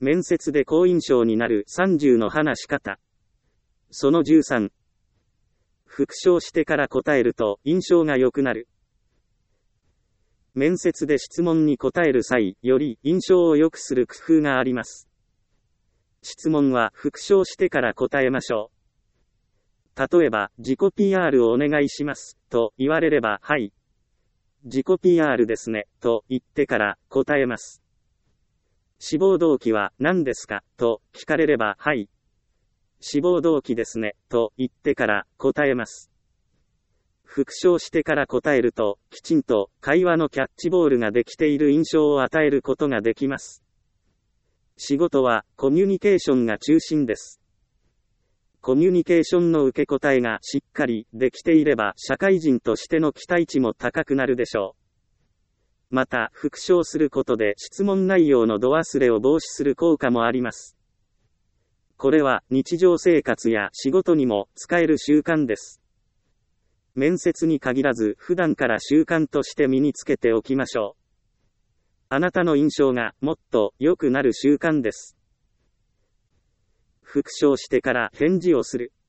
面接で好印象になる30の話し方。その13。復唱してから答えると印象が良くなる。面接で質問に答える際、より印象を良くする工夫があります。質問は復唱してから答えましょう。例えば、自己 PR をお願いします、と言われれば、はい。自己 PR ですね、と言ってから答えます。志望動機は何ですか、と聞かれれば、はい。志望動機ですね、と言ってから答えます。復唱してから答えると、きちんと会話のキャッチボールができている印象を与えることができます。仕事はコミュニケーションが中心です。コミュニケーションの受け答えがしっかりできていれば、社会人としての期待値も高くなるでしょう。また、復唱することで質問内容の度忘れを防止する効果もあります。これは日常生活や仕事にも使える習慣です。面接に限らず普段から習慣として身につけておきましょう。あなたの印象がもっと良くなる習慣です。復唱してから返事をする。